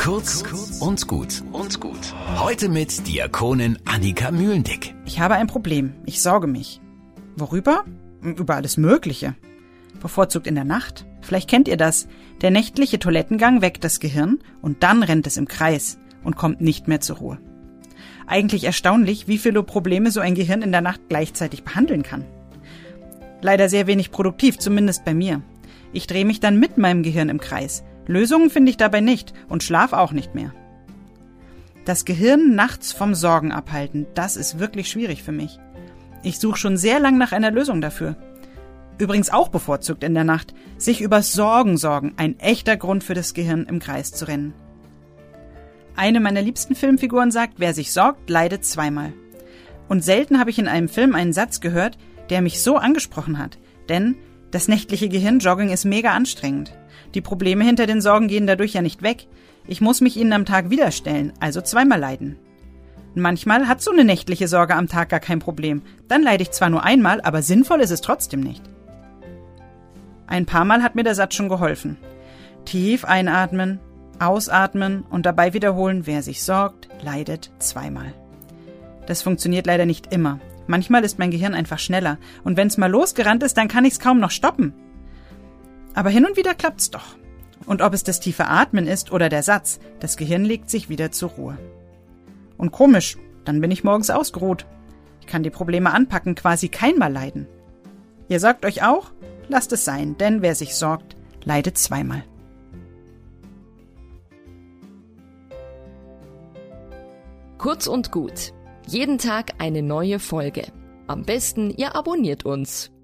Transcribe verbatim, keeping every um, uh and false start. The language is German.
Kurz und gut und gut. Heute mit Diakonin Annika Mühlendick. Ich habe ein Problem. Ich sorge mich. Worüber? Über alles Mögliche. Bevorzugt in der Nacht. Vielleicht kennt ihr das. Der nächtliche Toilettengang weckt das Gehirn und dann rennt es im Kreis und kommt nicht mehr zur Ruhe. Eigentlich erstaunlich, wie viele Probleme so ein Gehirn in der Nacht gleichzeitig behandeln kann. Leider sehr wenig produktiv, zumindest bei mir. Ich drehe mich dann mit meinem Gehirn im Kreis. Lösungen finde ich dabei nicht und schlaf auch nicht mehr. Das Gehirn nachts vom Sorgen abhalten, das ist wirklich schwierig für mich. Ich suche schon sehr lang nach einer Lösung dafür. Übrigens auch bevorzugt in der Nacht, sich übers Sorgen sorgen, ein echter Grund für das Gehirn im Kreis zu rennen. Eine meiner liebsten Filmfiguren sagt, wer sich sorgt, leidet zweimal. Und selten habe ich in einem Film einen Satz gehört, der mich so angesprochen hat, denn das nächtliche Gehirnjogging ist mega anstrengend. Die Probleme hinter den Sorgen gehen dadurch ja nicht weg. Ich muss mich ihnen am Tag wieder stellen, also zweimal leiden. Manchmal hat so eine nächtliche Sorge am Tag gar kein Problem. Dann leide ich zwar nur einmal, aber sinnvoll ist es trotzdem nicht. Ein paar Mal hat mir der Satz schon geholfen. Tief einatmen, ausatmen und dabei wiederholen, wer sich sorgt, leidet zweimal. Das funktioniert leider nicht immer. Manchmal ist mein Gehirn einfach schneller und wenn es mal losgerannt ist, dann kann ich es kaum noch stoppen. Aber hin und wieder klappt's doch. Und ob es das tiefe Atmen ist oder der Satz, das Gehirn legt sich wieder zur Ruhe. Und komisch, dann bin ich morgens ausgeruht. Ich kann die Probleme anpacken, quasi keinmal leiden. Ihr sorgt euch auch? Lasst es sein, denn wer sich sorgt, leidet zweimal. Kurz und gut. Jeden Tag eine neue Folge. Am besten, ihr abonniert uns.